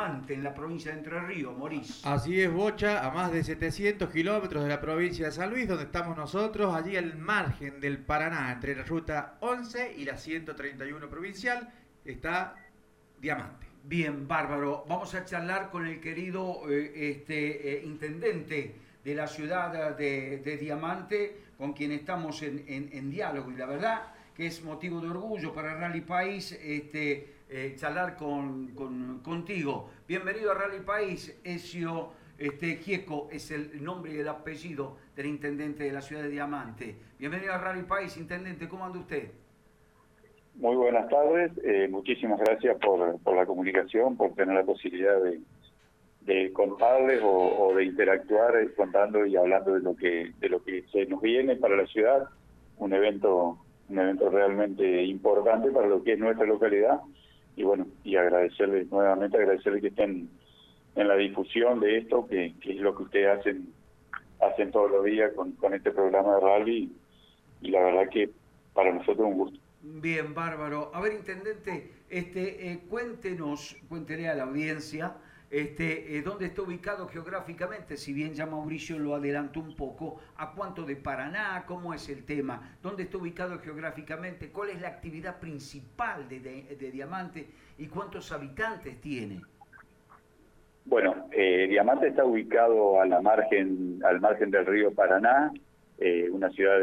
Diamante, en la provincia de Entre Ríos, Maurice. Así es, Bocha, a más de 700 kilómetros de la provincia de San Luis, donde estamos nosotros, allí al margen del Paraná, entre la ruta 11 y la 131 provincial, está Diamante. Bien, bárbaro. Vamos a charlar con el querido intendente de la ciudad de Diamante, con quien estamos en diálogo. Y la verdad que es motivo de orgullo para Rally País charlar contigo. Bienvenido a Rally País, Ezio Gieco es el nombre y el apellido del intendente de la ciudad de Diamante. Bienvenido a Rally País, intendente, ¿cómo anda usted? Muy buenas tardes, muchísimas gracias por la comunicación, por tener la posibilidad de contarles o de interactuar contando y hablando de lo que se nos viene para la ciudad, un evento realmente importante para lo que es nuestra localidad, y bueno, y agradecerles nuevamente, que estén en la difusión de esto, que es lo que ustedes hacen todos los días con este programa de rally, y la verdad que para nosotros es un gusto. Bien, bárbaro. A ver, intendente, cuéntele a la audiencia dónde está ubicado geográficamente, si bien ya Mauricio lo adelantó un poco, a cuánto de Paraná, cómo es el tema, dónde está ubicado geográficamente, cuál es la actividad principal de Diamante y cuántos habitantes tiene. Bueno, Diamante está ubicado al margen del río Paraná, una ciudad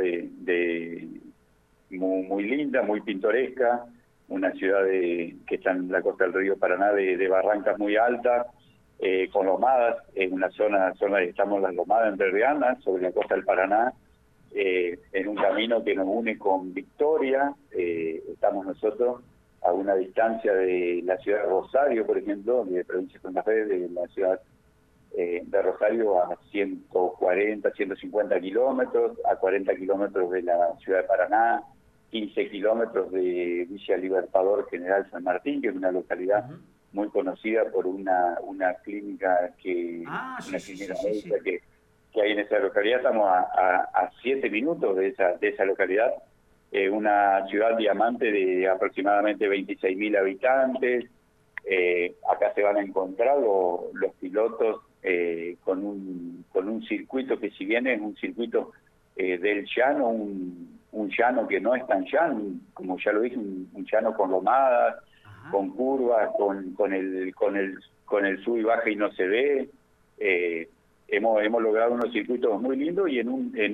muy linda, muy pintoresca, una ciudad que está en la costa del río Paraná de barrancas muy altas, con lomadas, en una zona estamos las lomadas entrerrianas, sobre la costa del Paraná, en un camino que nos une con Victoria. Estamos nosotros a una distancia de la ciudad de Rosario, por ejemplo, de provincia de Santa Fe, de la ciudad de Rosario a 140, 150 kilómetros, a 40 kilómetros de la ciudad de Paraná, 15 kilómetros de Villa Libertador General San Martín, que es una localidad muy conocida por una clínica médica que hay en esa localidad. Estamos a 7 minutos de esa localidad, una ciudad Diamante de aproximadamente 26.000 habitantes. Acá se van a encontrar los pilotos con un circuito que, si bien es un circuito del llano, un llano que no es tan llano, como ya lo dije, un llano con lomadas, con curvas, con el sub y baja y no se ve. Hemos logrado unos circuitos muy lindos, y en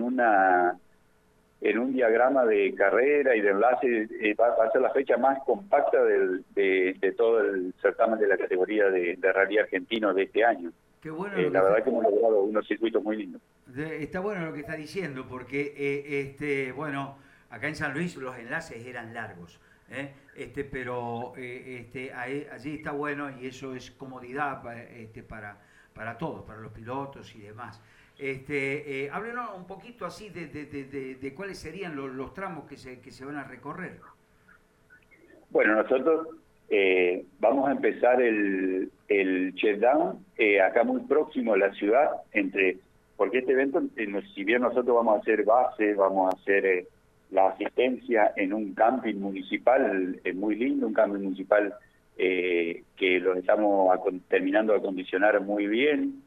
un diagrama de carrera y de enlace va a ser la fecha más compacta de todo el certamen de la categoría de rally argentino de este año. Qué bueno, la verdad que hemos logrado unos circuitos muy lindos. Está bueno lo que está diciendo, porque bueno, acá en San Luis los enlaces eran largos, pero allí está bueno, y eso es comodidad para todos, para los pilotos y demás. Háblenos un poquito así de cuáles serían los tramos que se van a recorrer. Bueno, nosotros vamos a empezar el shutdown acá muy próximo a la ciudad, porque este evento, si bien nosotros vamos a hacer base, vamos a hacer la asistencia en un camping municipal muy lindo, un camping municipal que lo estamos terminando de acondicionar muy bien,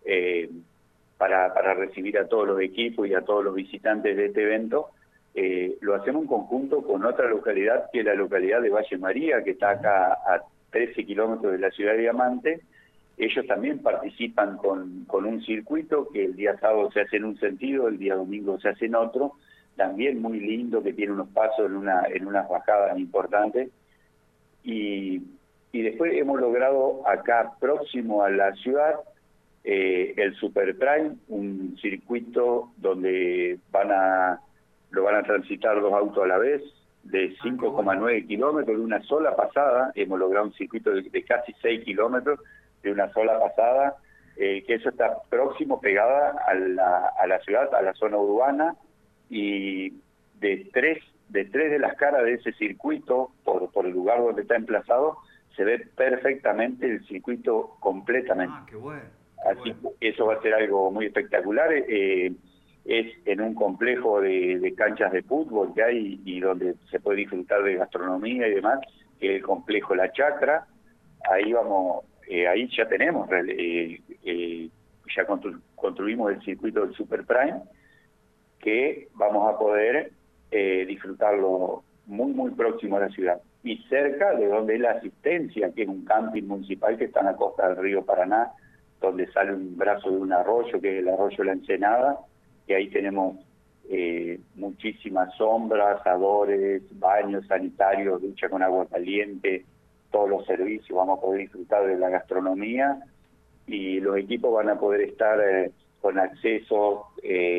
para recibir a todos los equipos y a todos los visitantes de este evento. Lo hacemos en conjunto con otra localidad, que es la localidad de Valle María, que está acá a 13 kilómetros de la ciudad de Diamante. Ellos también participan con un circuito que el día sábado se hace en un sentido, el día domingo se hace en otro, también muy lindo, que tiene unos pasos en unas bajadas importantes. Y después hemos logrado acá próximo a la ciudad el Super Prime, un circuito donde lo van a transitar 2 autos a la vez, de 5,9 kilómetros de una sola pasada. Hemos logrado un circuito de casi 6 kilómetros de una sola pasada, que eso está próximo, pegada a la ciudad, a la zona urbana, y de tres de las caras de ese circuito, por el lugar donde está emplazado, se ve perfectamente el circuito completamente. Qué bueno. Así que eso va a ser algo muy espectacular. Es en un complejo de canchas de fútbol que hay, y donde se puede disfrutar de gastronomía y demás, que es el complejo La Chacra. Ahí vamos, ahí ya tenemos, ya construimos el circuito del Super Prime, que vamos a poder disfrutarlo muy, muy próximo a la ciudad. Y cerca de donde es la Asistencia, que es un camping municipal que está en la costa del río Paraná, donde sale un brazo de un arroyo, que es el arroyo La Ensenada, y ahí tenemos muchísimas sombras, asadores, baños sanitarios, ducha con agua caliente, todos los servicios, vamos a poder disfrutar de la gastronomía y los equipos van a poder estar con acceso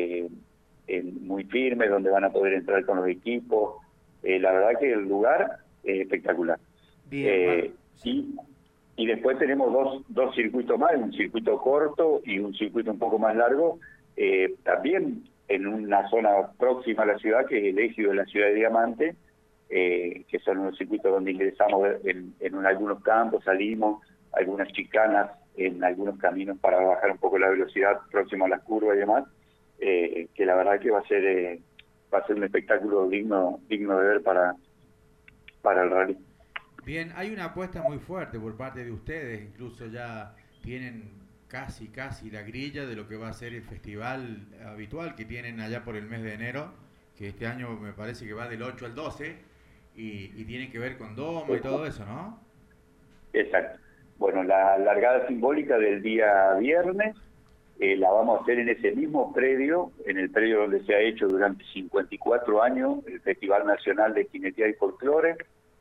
muy firme, donde van a poder entrar con los equipos. La verdad que el lugar es espectacular. Bien, Y después tenemos dos circuitos más, un circuito corto y un circuito un poco más largo, también en una zona próxima a la ciudad, que es el ejido de la ciudad de Diamante, que son unos circuitos donde ingresamos en algunos campos, salimos, algunas chicanas en algunos caminos para bajar un poco la velocidad próximo a las curvas y demás, que la verdad que va a ser un espectáculo digno de ver para el rally. Bien, hay una apuesta muy fuerte por parte de ustedes, incluso ya tienen casi la grilla de lo que va a ser el festival habitual que tienen allá por el mes de enero, que este año me parece que va del 8 al 12 y tiene que ver con domo y todo eso, ¿no? Exacto. Bueno, la largada simbólica del día viernes la vamos a hacer en ese mismo predio, en el predio donde se ha hecho durante 54 años el Festival Nacional de Jinetía y Folclore,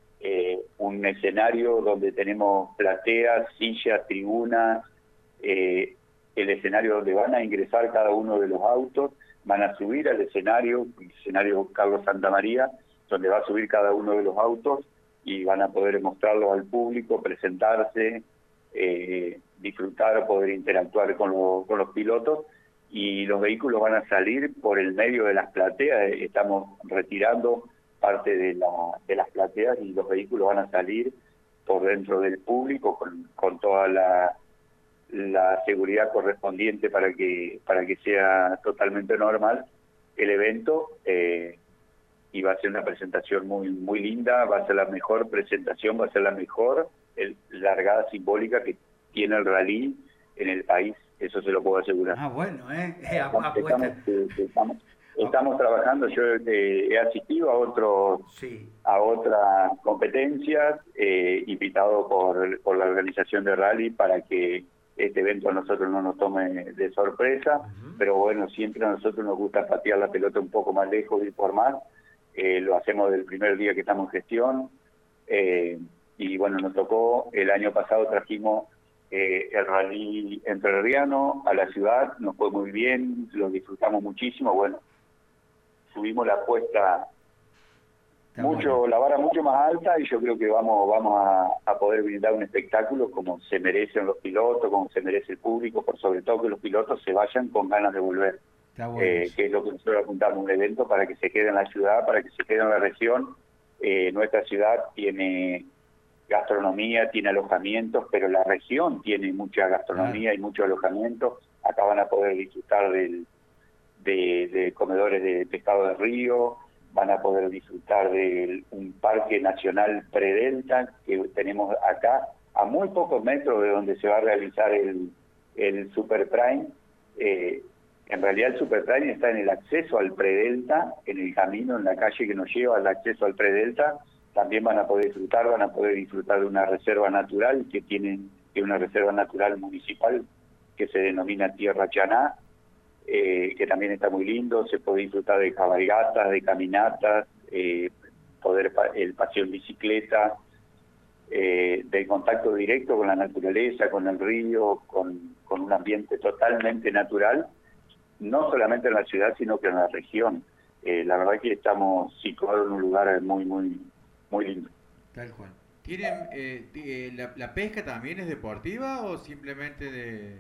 un escenario donde tenemos plateas, sillas, tribunas, el escenario donde van a ingresar cada uno de los autos, van a subir al escenario, el escenario Carlos Santamaría, donde va a subir cada uno de los autos y van a poder mostrarlo al público, presentarse, disfrutar, poder interactuar con los pilotos, y los vehículos van a salir por el medio de las plateas. Estamos retirando parte de las plateas y los vehículos van a salir por dentro del público con toda la seguridad correspondiente para que sea totalmente normal el evento, y va a ser una presentación muy muy linda, va a ser la mejor presentación, va a ser la mejor largada simbólica que tiene el rally en el país, eso se lo puedo asegurar. Ah, bueno, Estamos trabajando, yo he asistido a otras competencias, invitado por la organización de rally para que este evento a nosotros no nos tome de sorpresa, pero bueno, siempre a nosotros nos gusta patear la pelota un poco más lejos y por más, lo hacemos del primer día que estamos en gestión, y bueno, nos tocó, el año pasado trajimos el rally entrerriano a la ciudad, nos fue muy bien, lo disfrutamos muchísimo, bueno, subimos la apuesta la vara mucho más alta, y yo creo que vamos a poder brindar un espectáculo como se merecen los pilotos, como se merece el público, por sobre todo que los pilotos se vayan con ganas de volver, que es lo que nosotros apuntamos, un evento para que se quede en la ciudad, para que se quede en la región. Nuestra ciudad tiene gastronomía, tiene alojamientos, pero la región tiene mucha gastronomía y mucho alojamiento. Acá van a poder disfrutar de comedores de pescado de río, van a poder disfrutar de un parque nacional predelta que tenemos acá, a muy pocos metros de donde se va a realizar el Super Prime. En realidad el Super Prime está en el acceso al predelta, en el camino, en la calle que nos lleva al acceso al predelta. También van a poder disfrutar de una reserva natural que tiene una reserva natural municipal que se denomina Tierra Chaná, que también está muy lindo. Se puede disfrutar de cabalgatas, de caminatas, el paseo en bicicleta, del contacto directo con la naturaleza, con el río, con un ambiente totalmente natural, no solamente en la ciudad, sino que en la región. La verdad que estamos situados en un lugar muy, muy, muy lindo. Tal cual. ¿Tienen la pesca también es deportiva o simplemente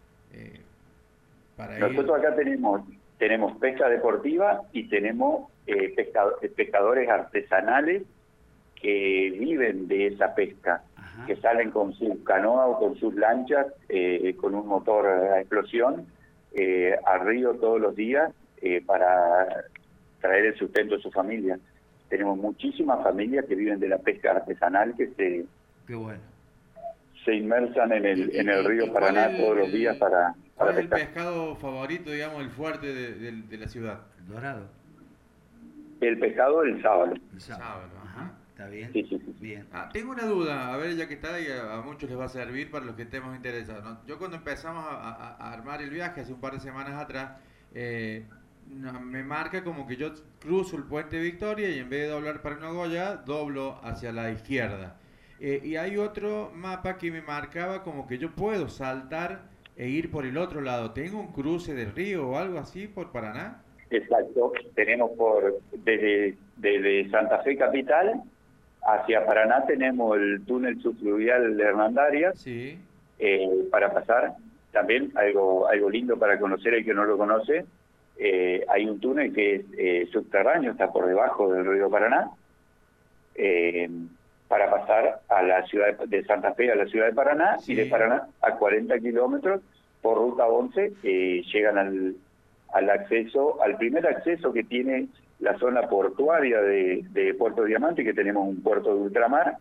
para Nosotros acá tenemos pesca deportiva y tenemos pescadores artesanales que viven de esa pesca, que salen con sus canoas o con sus lanchas, con un motor a explosión, al río todos los días para traer el sustento a su familia. Tenemos muchísimas familias que viven de la pesca artesanal, Qué bueno. se inmersan en el río Paraná todos los días para ¿Cuál es el pescar. pescado favorito, digamos, el fuerte de la ciudad? El dorado. El pescado el sábalo. El sábado. Sábalo, Ajá. ¿Está bien? Sí, sí, sí. Bien. Tengo una duda, a ver, ya que está y a muchos les va a servir para los que estemos interesados, ¿no? Yo cuando empezamos a armar el viaje hace un par de semanas atrás, me marca como que yo cruzo el puente Victoria y en vez de doblar para Nogoyá, doblo hacia la izquierda. Y hay otro mapa que me marcaba como que yo puedo saltar e ir por el otro lado. ¿Tengo un cruce del río o algo así por Paraná? Exacto. Tenemos desde Santa Fe Capital hacia Paraná tenemos el túnel subfluvial de Hernandarias. Sí. Para pasar. También algo lindo para conocer el que no lo conoce. Hay un túnel que es subterráneo, está por debajo del río Paraná. Para pasar a la ciudad de Santa Fe a la ciudad de Paraná, Sí. y de Paraná a 40 kilómetros por ruta 11 llegan al primer acceso que tiene la zona portuaria de Puerto Diamante, que tenemos un puerto de ultramar.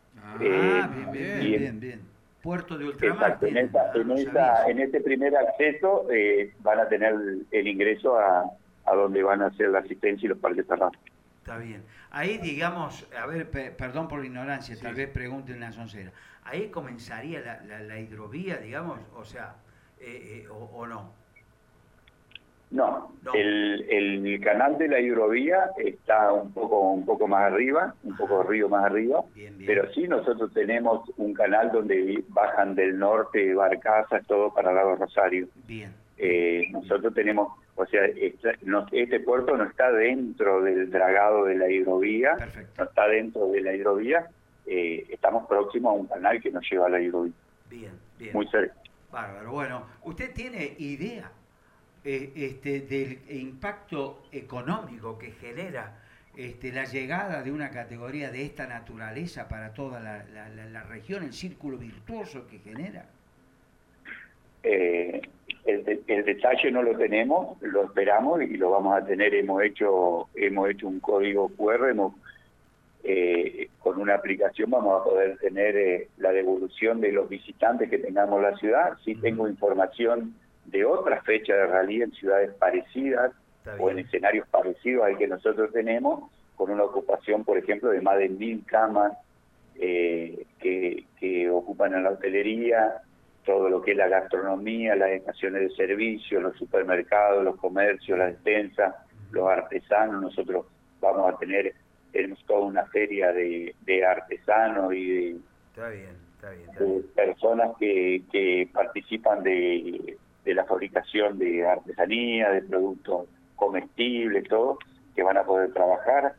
Bien. Puerto de ultramar. Exacto, en este primer acceso van a tener el ingreso a donde van a hacer la asistencia y los parques cerrados. Está bien. Ahí, digamos, a ver, perdón por la ignorancia, Sí. tal vez pregunten una soncera. Ahí comenzaría la hidrovía, digamos, o sea, o no. No. El canal de la hidrovía está un poco más arriba, un poco río más arriba, Bien. pero sí nosotros tenemos un canal donde bajan del norte barcazas, todo para Lago Rosario. Bien. Nosotros tenemos, o sea, este puerto no está dentro del dragado de la hidrovía, Perfecto. no está dentro de la hidrovía, estamos próximos a un canal que nos lleva a la hidrovía, Bien. muy cerca. Bárbaro. Bueno, ¿usted tiene idea del impacto económico que genera la llegada de una categoría de esta naturaleza para toda la región, el círculo virtuoso que genera? El detalle no lo tenemos, lo esperamos y lo vamos a tener. Hemos hecho un código QR, con una aplicación vamos a poder tener la devolución de los visitantes que tengamos en la ciudad. Sí tengo información de otras fechas de rally en ciudades parecidas o en escenarios parecidos al que nosotros tenemos, con una ocupación, por ejemplo, de más de 1000 camas que ocupan en la hotelería, todo lo que es la gastronomía, las estaciones de servicio, los supermercados, los comercios, las despensas, los artesanos. Nosotros vamos a tenemos toda una feria de artesanos y de personas que participan de la fabricación de artesanía, de productos comestibles, todo, que van a poder trabajar.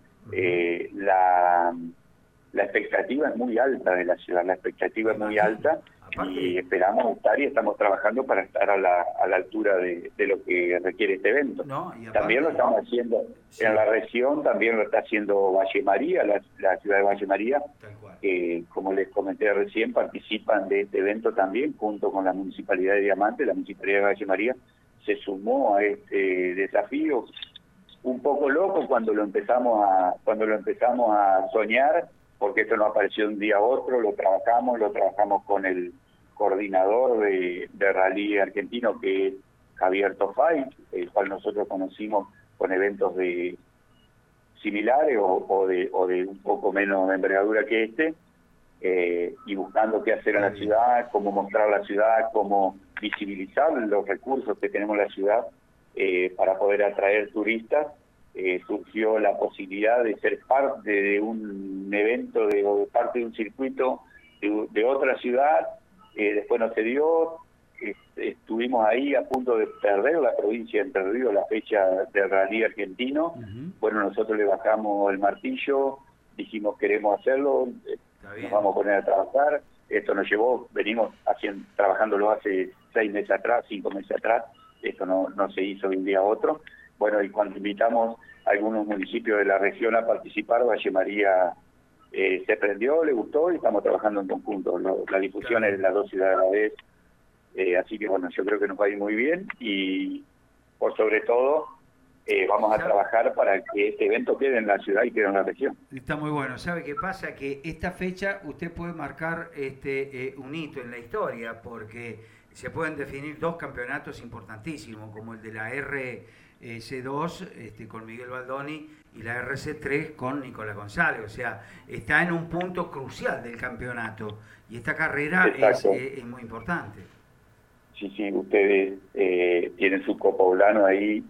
La expectativa es muy alta de la ciudad, la expectativa es muy alta. Y esperamos estar y estamos trabajando para estar a la altura de lo que requiere este evento. También lo estamos haciendo en la región, también lo está haciendo Valle María, la ciudad de Valle María, que como les comenté recién, participan de este evento también, junto con la Municipalidad de Diamante. La Municipalidad de Valle María se sumó a este desafío, un poco loco cuando lo empezamos a soñar, porque esto no apareció de un día a otro. Lo trabajamos con el coordinador de rally argentino, que es Javier Tofay, el cual nosotros conocimos con eventos similares o de un poco menos de envergadura que este, y buscando qué hacer en la ciudad, cómo mostrar la ciudad, cómo visibilizar los recursos que tenemos en la ciudad para poder atraer turistas. Surgió la posibilidad de ser parte de un evento, de parte de un circuito de otra ciudad. Después no se dio, estuvimos ahí a punto de perder la provincia de Entre Ríos, la fecha del rally argentino. Bueno, nosotros le bajamos el martillo, dijimos queremos hacerlo, nos vamos a poner a trabajar. Esto nos llevó, venimos trabajándolo hace 6 meses atrás, 5 meses atrás. Esto no se hizo de un día a otro. Bueno, y cuando invitamos a algunos municipios de la región a participar, Valle María se prendió, le gustó y estamos trabajando en conjunto. La difusión es de las 2 ciudades a la vez. Así que bueno, yo creo que nos va a ir muy bien y por sobre todo vamos a trabajar para que este evento quede en la ciudad y quede en la región. Está muy bueno. ¿Sabe qué pasa? Que esta fecha usted puede marcar un hito en la historia, porque se pueden definir dos campeonatos importantísimos, como el de la RC2 con Miguel Baldoni y la RC3 con Nicolás González. O sea, está en un punto crucial del campeonato y esta carrera es muy importante. Sí, ustedes tienen su copoblano ahí,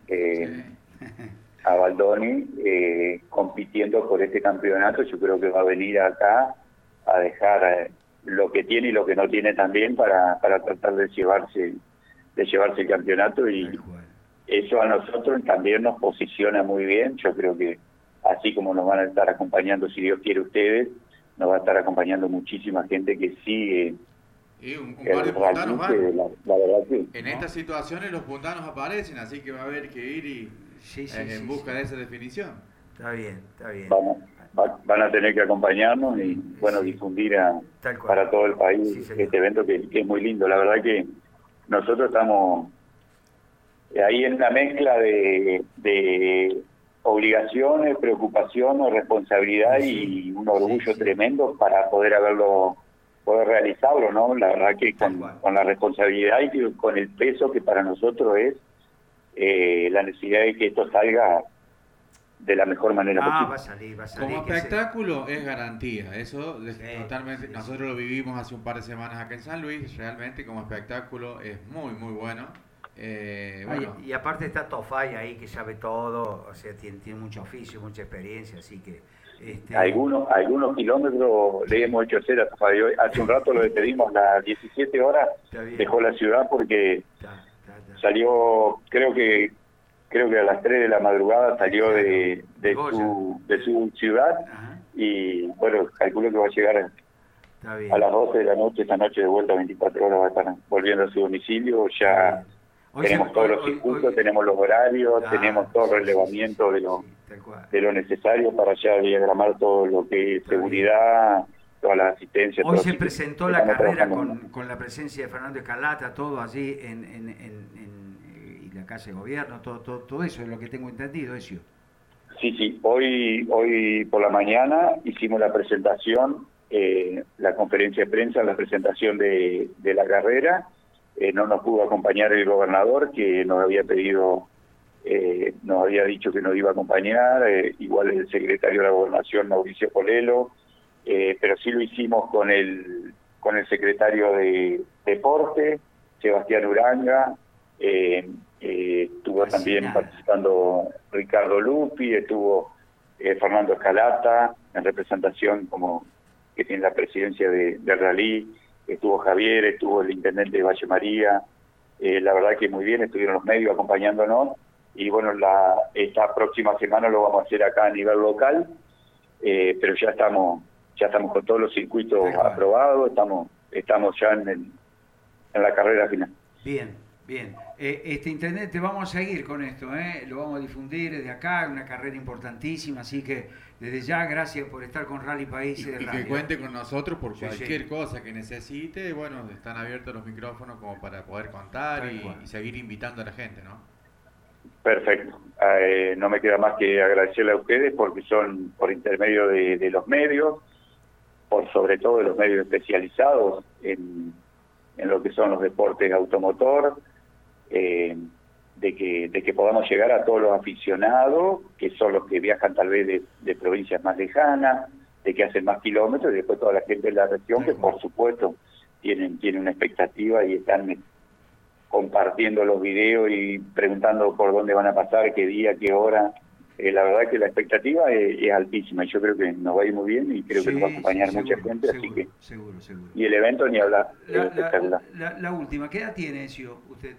a Baldoni, compitiendo por este campeonato. Yo creo que va a venir acá a dejar lo que tiene y lo que no tiene también para tratar de llevarse el campeonato, y eso a nosotros también nos posiciona muy bien. Yo creo que así como nos van a estar acompañando, si Dios quiere, ustedes, nos va a estar acompañando muchísima gente que sigue. Y un par de puntanos van. La verdad que, en estas situaciones los puntanos aparecen, así que va a haber que ir en busca de esa definición. Está bien. Van a tener que acompañarnos y difundir para todo el país este evento que es muy lindo. La verdad que nosotros estamos ahí en una mezcla de obligaciones, preocupaciones, responsabilidad y un orgullo tremendo para poder realizarlo, ¿no? La verdad que con la responsabilidad y con el peso que para nosotros es la necesidad de que esto salga de la mejor manera posible. Va a salir. Como espectáculo es garantía, eso totalmente. Nosotros lo vivimos hace un par de semanas acá en San Luis, realmente como espectáculo es muy, muy bueno. Y aparte está Tofay ahí que sabe todo, o sea, tiene mucho oficio, mucha experiencia, así que... Algunos kilómetros le hemos hecho hacer a Tofay. Hace un rato lo despedimos a las 17 horas, dejó la ciudad porque salió, creo que a las 3 de la madrugada salió de su ciudad. Ajá. Y bueno, calculo que va a llegar a las 12 de la noche, esta noche de vuelta, 24 horas va a estar volviendo a su domicilio. Ya tenemos todos los circuitos, tenemos los horarios, tenemos todo el relevamiento de lo necesario para ya diagramar todo lo que es seguridad, toda la asistencia. Hoy se presentó la carrera con la presencia de Fernando Escarlata, todo allí en la Casa de Gobierno, todo eso es lo que tengo entendido, Ezio. Sí, hoy por la mañana hicimos la presentación, la conferencia de prensa, la presentación de la carrera. No nos pudo acompañar el gobernador, que nos había pedido, nos había dicho que nos iba a acompañar, igual el secretario de la Gobernación, Mauricio Polelo, pero sí lo hicimos con el secretario de Deporte, Sebastián Uranga. Estuvo también participando Ricardo Lupi, estuvo Fernando Escarlata en representación como que tiene la presidencia del rally, estuvo Javier, estuvo el intendente de Valle María. La verdad que muy bien, estuvieron los medios acompañándonos, y bueno, esta próxima semana lo vamos a hacer acá a nivel local, pero ya estamos con todos los circuitos aprobados, estamos ya en la carrera final. Bien. Intendente, vamos a seguir con esto, lo vamos a difundir desde acá, una carrera importantísima, así que desde ya gracias por estar con Rally País de Radio. Que cuente con nosotros por cualquier cosa que necesite. Bueno, están abiertos los micrófonos como para poder contar y seguir invitando a la gente, ¿no? Perfecto. No me queda más que agradecerle a ustedes porque son por intermedio de los medios, por sobre todo de los medios especializados en lo que son los deportes automotor, de que podamos llegar a todos los aficionados, que son los que viajan tal vez de provincias más lejanas, de que hacen más kilómetros, y después toda la gente de la región, que por supuesto tienen una expectativa y están compartiendo los videos y preguntando por dónde van a pasar, qué día, qué hora. La verdad que la expectativa es altísima, y yo creo que nos va a ir muy bien, y creo que nos va a acompañar mucha gente, seguro, así que... Seguro. Y el evento ni hablar. La última, ¿qué edad tiene, Ezio, usted?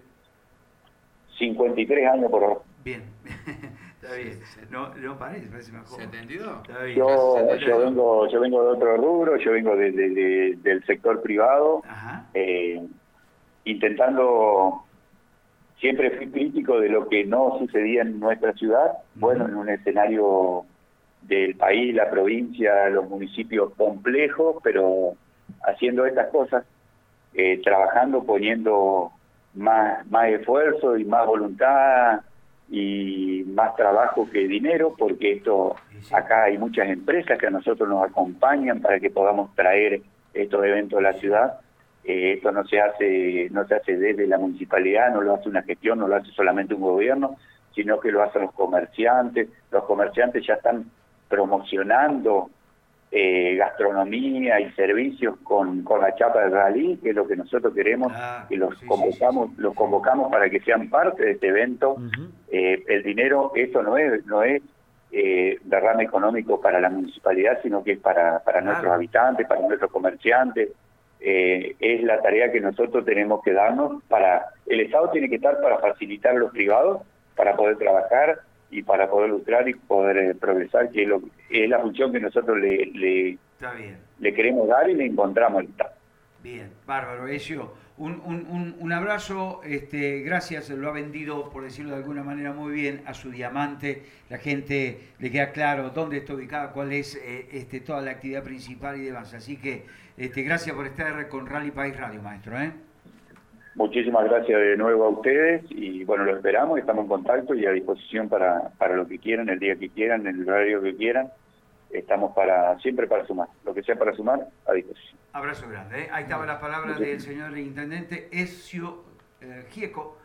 53 años por ahora. Bien, está bien. No parece mejor. ¿72? Está bien. Yo vengo de otro rubro, yo vengo del sector privado. Ajá. Intentando, siempre fui crítico de lo que no sucedía en nuestra ciudad, bueno, en un escenario del país, la provincia, los municipios complejos, pero haciendo estas cosas, trabajando, poniendo más esfuerzo y más voluntad y más trabajo que dinero, porque esto acá hay muchas empresas que a nosotros nos acompañan para que podamos traer estos eventos a la ciudad. Esto no se hace desde la municipalidad, no lo hace una gestión, no lo hace solamente un gobierno, sino que lo hacen los comerciantes. Los comerciantes ya están promocionando gastronomía y servicios con la chapa del rally, que es lo que nosotros queremos, y los convocamos para que sean parte de este evento. El dinero, eso no es derrame económico para la municipalidad, sino que es para nuestros habitantes, para nuestros comerciantes. Es la tarea que nosotros tenemos que darnos. El Estado tiene que estar para facilitar a los privados para poder trabajar y para poder lucrar y poder progresar, que es la función que nosotros le queremos dar y le encontramos al Estado. Bien, bárbaro, Ezio. Un abrazo, gracias, lo ha vendido, por decirlo de alguna manera, muy bien a su diamante. La gente le queda claro dónde está ubicada, cuál es toda la actividad principal y demás. Así que gracias por estar con Rally País Radio, maestro. Muchísimas gracias de nuevo a ustedes y bueno, lo esperamos, estamos en contacto y a disposición para lo que quieran, el día que quieran, el horario que quieran. Estamos siempre para sumar, lo que sea para sumar, a disposición. Abrazo grande. Ahí estaba la palabra del señor intendente Ezio Gieco.